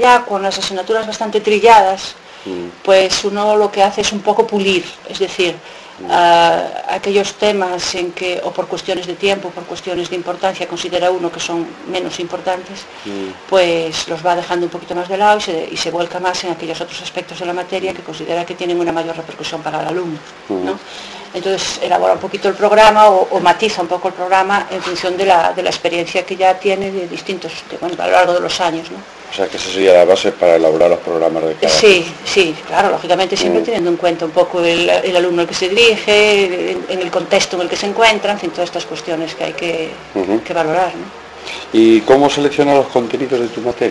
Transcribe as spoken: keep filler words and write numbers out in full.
ya con las asignaturas bastante trilladas, mm. pues uno lo que hace es un poco pulir, es decir, Uh, aquellos temas en que, o por cuestiones de tiempo, por cuestiones de importancia, considera uno que son menos importantes, mm. pues los va dejando un poquito más de lado y se, y se vuelca más en aquellos otros aspectos de la materia que considera que tienen una mayor repercusión para el alumno, mm. ¿no? Entonces elabora un poquito el programa o, o matiza un poco el programa en función de la, de la experiencia que ya tiene de distintos, de, bueno, a lo largo de los años, ¿no? O sea, que esa sería la base para elaborar los programas de cada Sí, curso. Sí, claro, lógicamente siempre mm. teniendo en cuenta un poco el, el alumno al que se dirige, en, en el contexto en el que se encuentra, en fin, todas estas cuestiones que hay que, uh-huh. que valorar, ¿no? ¿Y cómo seleccionas los contenidos de tu materia?